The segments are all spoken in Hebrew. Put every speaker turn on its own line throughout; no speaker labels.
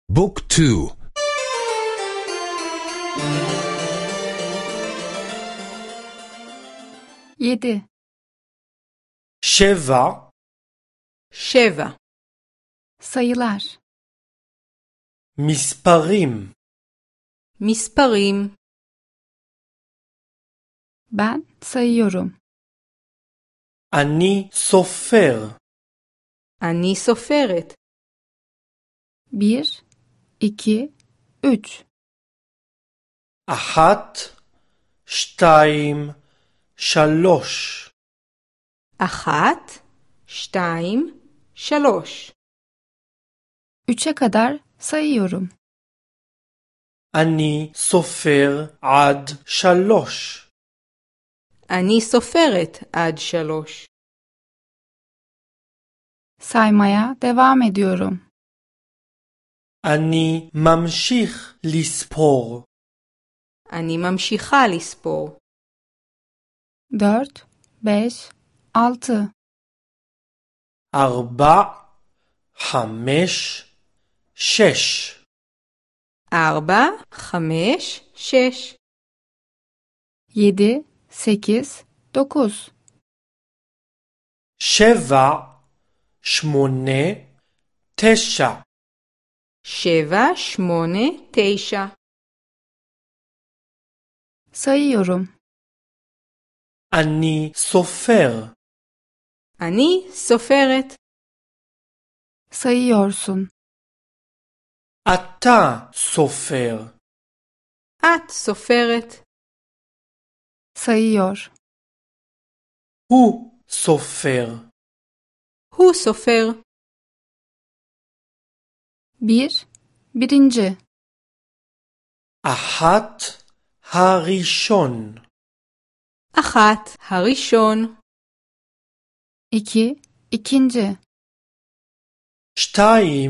بوك تو.
7
שבע,
sayılar,
מספרים,
ben sayıyorum.
אני סופר.
אני סופרת.
1 2 3
אחת, שתיים, שלוש.
אחת, שתיים, שלוש.
3'e kadar sayıyorum.
אני סופר עד שלוש.
אני סופרת עד שלוש.
Saymaya devam ediyorum.
אני ממשיך לספור.
אני ממשיכה לספור.
4 5 6
ארבע, חמש, שש.
4, 5, 6.
7 8 9
שבע, שמונה, תשע.
7, 8, 9.
sayıyorum.
אני סופר.
אני סופרת.
Sayıyorsun.
אתה סופר.
את סופרת.
Sayıyor.
הוא סופר.
הוא סופר.
1
אחת, הראשון.
אחת, הראשון.
2
שתיים,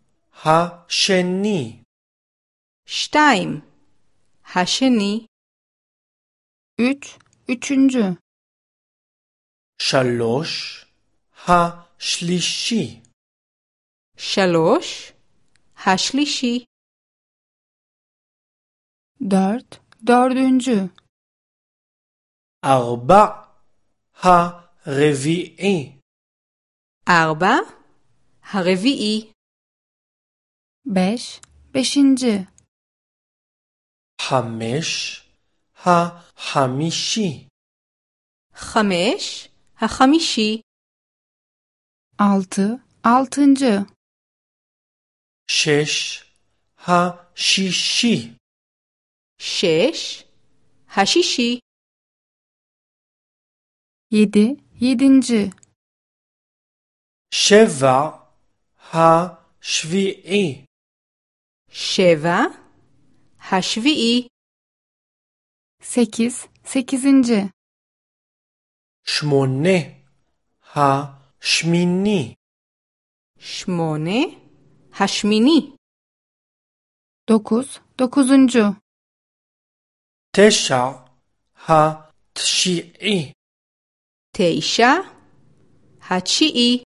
השני.
2, השני.
3
שלוש, השלישי.
3, השלישי.
4
ארבע, הרביעי.
4, הרביעי.
5
חמש, החמישי.
5, החמישי.
6
שש, השישי.
6, השישי.
7
שבע, השביעי.
7, השביעי.
8
שמונה, השמיני.
8, השמיני.
9
תשע, התשיעי.
9, התשיעי.